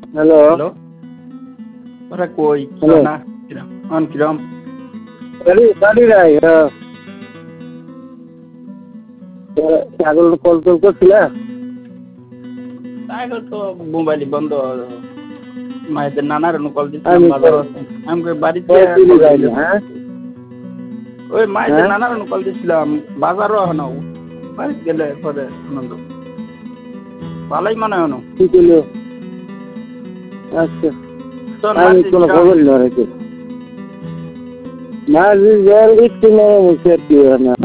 Hello hello, ওরা কই hello না কিরম কিরম? গাড়ি নাই ছাগল কল টল করছিল তাই তো মোবাইল বন্ধ। মায়েদের নানার কল দিচ্ছিলাম, আমি বাজার আছে আমি বাড়িতে চুরি কল যাইনি দিলাম। হ্যাঁ ওই মায়েদের হ্যাঁ নানার কল দিচ্ছিলাম, বাজারও হনো বাড়িতে গেলে পরে আনন্দ ভালোই মনে হনো। কি করলো আচ্ছা তোর আমি মাঝে কোনো কিরম? খবর নেই না জল একটু নেই মুখে আর কি হয় না